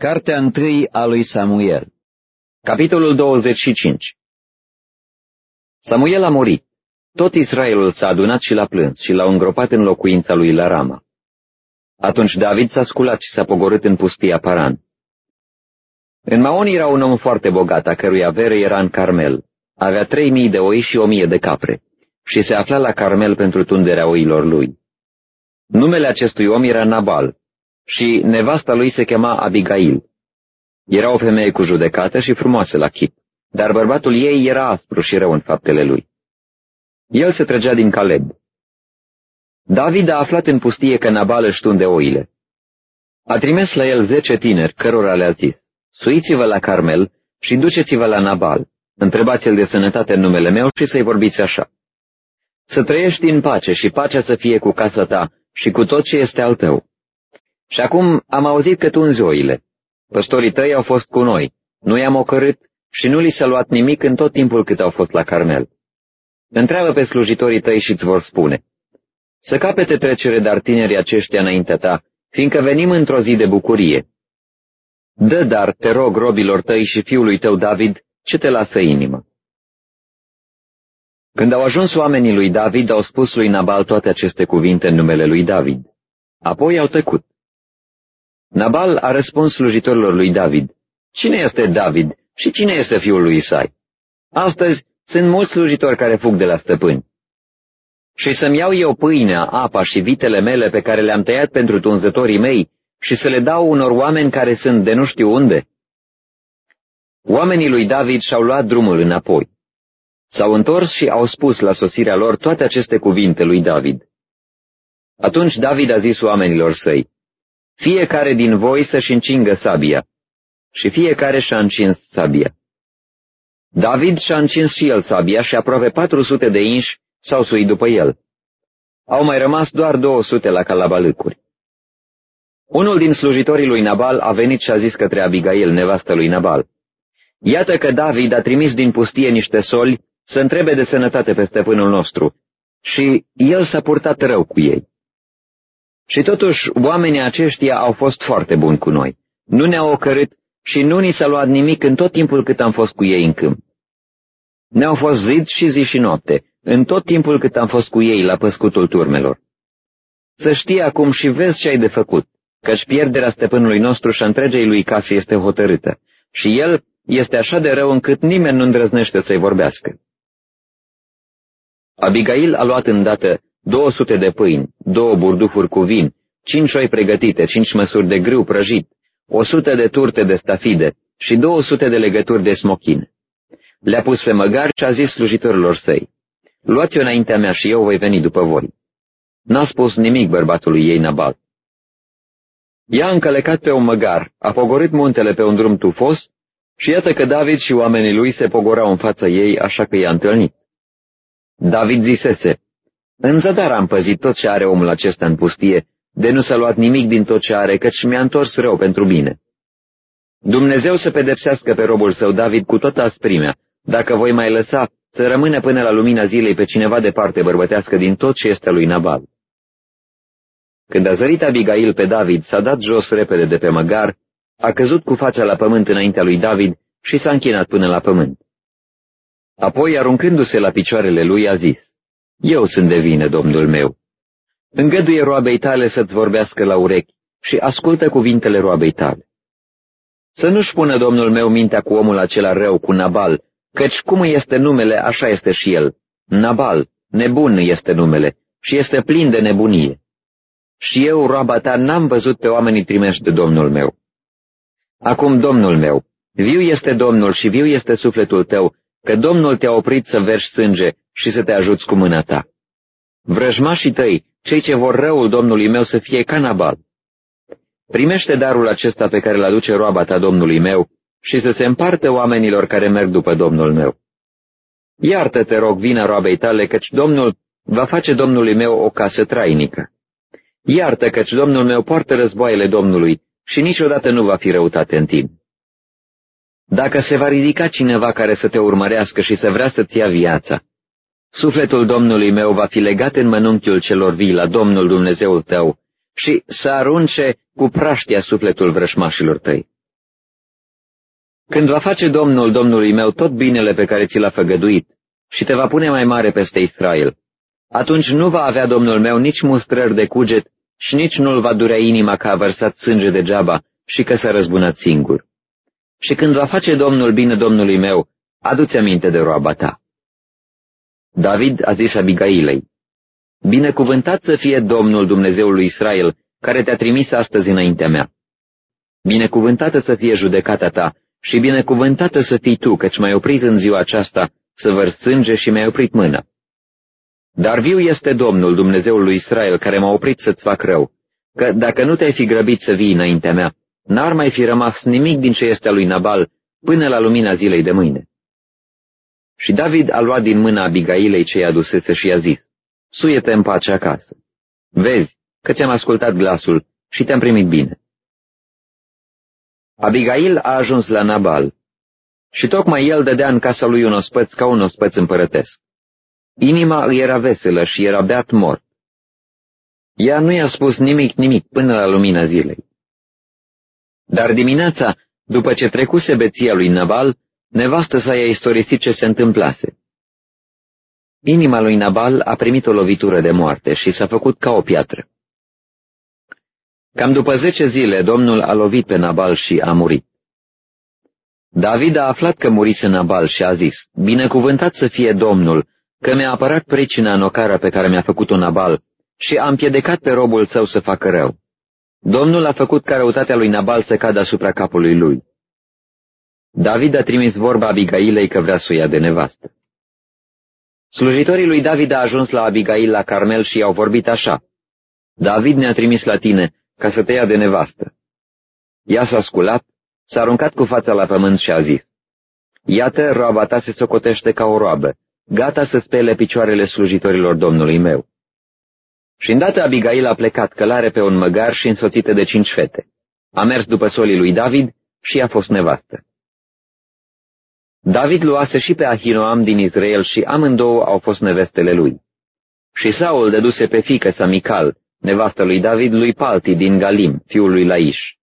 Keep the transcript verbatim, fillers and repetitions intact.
Cartea întâi a lui Samuel. Capitolul douăzeci și cinci. Samuel a murit. Tot Israelul s-a adunat și l-a plâns și l-au îngropat în locuința lui la Rama. Atunci David s-a sculat și s-a pogorât în pustia Paran. În Maon era un om foarte bogat, a cărui avere era în Carmel. Avea trei mii de oi și o mie de capre și se afla la Carmel pentru tunderea oilor lui. Numele acestui om era Nabal și nevasta lui se chema Abigail. Era o femeie cu judecată și frumoasă la chip, dar bărbatul ei era aspru și rău în faptele lui. El se trăgea din Caleb. David a aflat în pustie că Nabal își tunde oile. A trimis la el zece tineri, cărora le-a zis: suiți-vă la Carmel și duceți-vă la Nabal, întrebați-l de sănătate în numele meu și să-i vorbiți așa: să trăiești în pace și pacea să fie cu casa ta și cu tot ce este al tău. Și acum am auzit că tunzi oile. Păstorii tăi au fost cu noi, nu i-am ocărât și nu li s-a luat nimic în tot timpul cât au fost la Carmel. Întreabă pe slujitorii tăi și îți vor spune: să capete trecere dar tinerii aceștia înaintea ta, fiindcă venim într-o zi de bucurie. Dă dar, te rog, robilor tăi și fiului tău David, ce te lasă inimă. Când au ajuns oamenii lui David, au spus lui Nabal toate aceste cuvinte în numele lui David. Apoi au tăcut. Nabal a răspuns slujitorilor lui David: cine este David și cine este fiul lui Isai? Astăzi sunt mulți slujitori care fug de la stăpâni. Și să-mi iau eu pâinea, apa și vitele mele pe care le-am tăiat pentru tunzătorii mei și să le dau unor oameni care sunt de nu știu unde? Oamenii lui David și-au luat drumul înapoi. S-au întors și au spus la sosirea lor toate aceste cuvinte lui David. Atunci David a zis oamenilor săi: fiecare din voi să-și încingă sabia. Și fiecare și-a încins sabia. David și-a încins și el sabia și aproape patru sute de inși s-au suit după el. Au mai rămas doar două sute la calabalâcuri. Unul din slujitorii lui Nabal a venit și a zis către Abigail, nevastă lui Nabal: iată că David a trimis din pustie niște soli să întrebe de sănătate pe stăpânul nostru și el s-a purtat rău cu ei. Și totuși oamenii aceștia au fost foarte buni cu noi. Nu ne-au ocărât și nu ni s-a luat nimic în tot timpul cât am fost cu ei în câmp. Ne-au fost zi și zi și noapte, în tot timpul cât am fost cu ei la păscutul turmelor. Să știi acum și vezi ce ai de făcut, căci pierderea stăpânului nostru și a întregei lui casă este hotărâtă, și el este așa de rău încât nimeni nu îndrăznește să-i vorbească. Abigail a luat îndată două sute de pâini, două burdufuri cu vin, cinci oi pregătite, cinci măsuri de grâu prăjit, o sută de turte de stafide și două sute de legături de smochin. Le-a pus pe măgar și a zis slujitorilor săi: luați-o înaintea mea și eu voi veni după voi. N-a spus nimic bărbatului ei Nabal. Ea a încălecat pe un măgar, a pogorât muntele pe un drum tufos și iată că David și oamenii lui se pogorau în fața ei, așa că i-a întâlnit. David zisese: în zadar am păzit tot ce are omul acesta în pustie, de nu s-a luat nimic din tot ce are, căci mi-a întors rău pentru bine. Dumnezeu să pedepsească pe robul său David cu toată asprimea, dacă voi mai lăsa să rămână până la lumina zilei pe cineva de parte bărbătească din tot ce este lui Nabal. Când a zărit Abigail pe David, s-a dat jos repede de pe măgar, a căzut cu fața la pământ înaintea lui David și s-a închinat până la pământ. Apoi, aruncându-se la picioarele lui, a zis: eu sunt de vină, domnul meu. Îngăduie roabei tale să-ți vorbească la urechi și ascultă cuvintele roabei tale. Să nu-și pună domnul meu mintea cu omul acela rău, cu Nabal, căci cum este numele, așa este și el. Nabal, nebun este numele și este plin de nebunie. Și eu, roaba ta, n-am văzut pe oamenii trimeși de domnul meu. Acum, domnul meu, viu este Domnul și viu este sufletul tău, că Domnul te-a oprit să vergi sânge și să te ajuți cu mâna ta. Vrăjmașii tăi, cei ce vor răul Domnului meu, să fie ca Nabal. Primește darul acesta pe care îl aduce roaba ta Domnului meu și să se împartă oamenilor care merg după Domnul meu. Iartă, te rog, vina roabei tale, căci Domnul va face Domnului meu o casă trainică. Iartă, căci Domnul meu poartă războaiele Domnului și niciodată nu va fi răutate în tine. Dacă se va ridica cineva care să te urmărească și să vrea să-ți ia viața, sufletul Domnului meu va fi legat în mănunchiul celor vii la Domnul Dumnezeul tău și să arunce cu praștia sufletul vrășmașilor tăi. Când va face Domnul Domnului meu tot binele pe care ți l-a făgăduit și te va pune mai mare peste Israel, atunci nu va avea Domnul meu nici mustrări de cuget și nici nu-l va durea inima că a vărsat sânge degeaba și că s-a răzbunat singur. Și când va face Domnul bine Domnului meu, adu-ți aminte de roaba ta. David a zis Abigailei: Binecuvântat să fie Domnul Dumnezeul lui Israel, care te-a trimis astăzi înaintea mea. Binecuvântată să fie judecata ta și binecuvântată să fii tu, căci m-ai oprit în ziua aceasta să vărs sânge și mi-ai oprit mâna. Dar viu este Domnul Dumnezeul lui Israel, care m-a oprit să-ți fac rău, că dacă nu te-ai fi grăbit să vii înaintea mea, n-ar mai fi rămas nimic din ce este a lui Nabal până la lumina zilei de mâine. Și David a luat din mâna Abigailei ce i-a dusese și i-a zis: Suie-te în pace acasă. Vezi că ți-am ascultat glasul și te-am primit bine. Abigail a ajuns la Nabal și tocmai el dădea în casa lui un ospăț ca un ospăț împărătesc. Inima îi era veselă și era beat mort. Ea nu i-a spus nimic, nimic până la lumina zilei. Dar dimineața, după ce trecuse beția lui Nabal, nevastă sa i-a istorisit ce se întâmplase. Inima lui Nabal a primit o lovitură de moarte și s-a făcut ca o piatră. Cam după zece zile, Domnul a lovit pe Nabal și a murit. David a aflat că murise Nabal și a zis: Binecuvântat să fie Domnul, că mi-a apărat pricina în ocara pe care mi-a făcut-o Nabal și a împiedicat pe robul său să facă rău. Domnul a făcut ca răutatea lui Nabal să cadă asupra capului lui. David a trimis vorba Abigailei că vrea să o ia de nevastă. Slujitorii lui David a ajuns la Abigail la Carmel și i-au vorbit așa: David ne-a trimis la tine ca să te ia de nevastă. Ea s-a sculat, s-a aruncat cu fața la pământ și a zis: Iată, roaba ta se socotește ca o roabă, gata să spele picioarele slujitorilor Domnului meu. Și îndată Abigail a plecat călare pe un măgar și însoțită de cinci fete. A mers după solii lui David și a fost nevastă. David luase și pe Ahinoam din Israel și amândouă au fost nevestele lui. Și Saul dăduse pe fiică sa Mical, nevastă lui David, lui Palti din Galim, fiul lui Laiș.